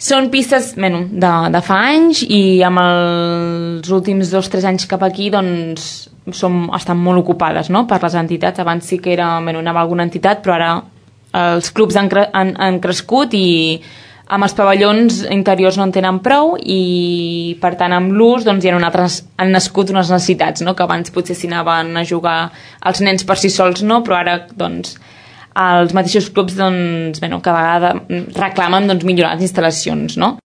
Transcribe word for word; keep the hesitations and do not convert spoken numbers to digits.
Són pistes bueno, de, de fa anys i amb els últims dos o tres anys cap aquí doncs som, estan molt ocupades, no?, per les entitats. Abans sí que era, bueno, anava alguna entitat, però ara els clubs han, cre han, han crescut i amb els pavellons interiors no en tenen prou i per tant amb l'ús doncs, hi ha altres, han nascut unes necessitats, no?, que abans potser s'hi anaven a jugar els nens per si sols, no?, però ara doncs els mateixos clubs doncs, bueno, cada vegada reclamen doncs, millorar les instal·lacions, no?